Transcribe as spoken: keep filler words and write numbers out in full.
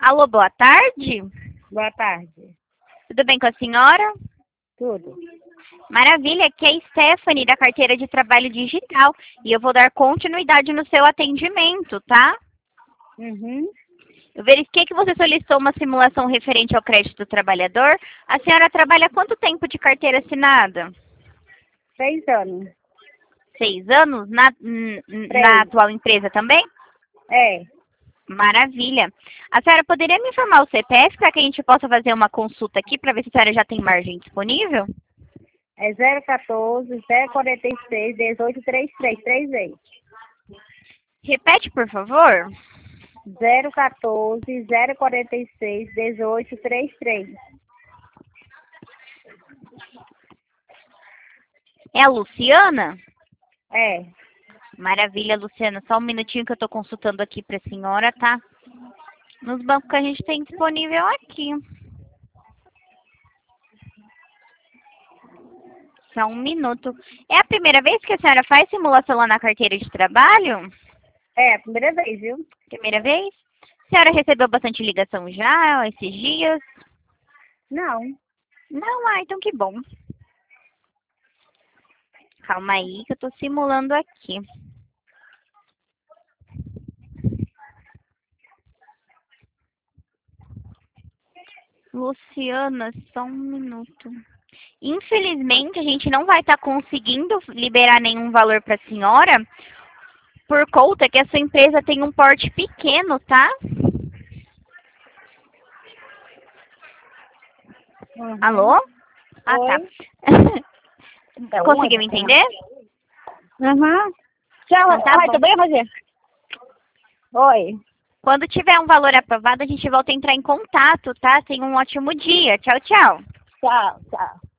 Alô, boa tarde. Boa tarde. Tudo bem com a senhora? Tudo. Maravilha, aqui é a Stephanie, da carteira de trabalho digital. E eu vou dar continuidade no seu atendimento, tá? Uhum. Eu verifiquei que você solicitou uma simulação referente ao crédito do trabalhador. A senhora trabalha há quanto tempo de carteira assinada? Seis anos. Seis anos? Na, n- Três. na atual empresa também? É. Maravilha. A senhora poderia me informar o C P F para que a gente possa fazer uma consulta aqui para ver se a senhora já tem margem disponível? É zero quatorze, zero quarenta e seis, dezoito trinta e três. Três vezes. Repete, por favor. zero quatorze, zero quarenta e seis, dezoito trinta e três. É a Luciana? É. Maravilha, Luciana. Só um minutinho que eu estou consultando aqui para a senhora, tá? Nos bancos que a gente tem disponível aqui. Só um minuto. É a primeira vez que a senhora faz simulação lá na carteira de trabalho? É, a primeira vez, viu? Primeira vez? A senhora recebeu bastante ligação já esses dias? Não. Não, ah, então que bom. Calma aí que eu estou simulando aqui. Luciana, só um minuto. Infelizmente, a gente não vai estar conseguindo liberar nenhum valor para a senhora, por conta que a sua empresa tem um porte pequeno, tá? Uhum. Alô? Ah, Oi. tá. É Conseguiu uma? entender? Uhum. Tchau. Então tá Ai, bom. tô bem, fazer. Oi. Quando tiver um valor aprovado, a gente volta a entrar em contato, tá? Tenha um ótimo dia. Tchau, tchau. Tchau, tchau.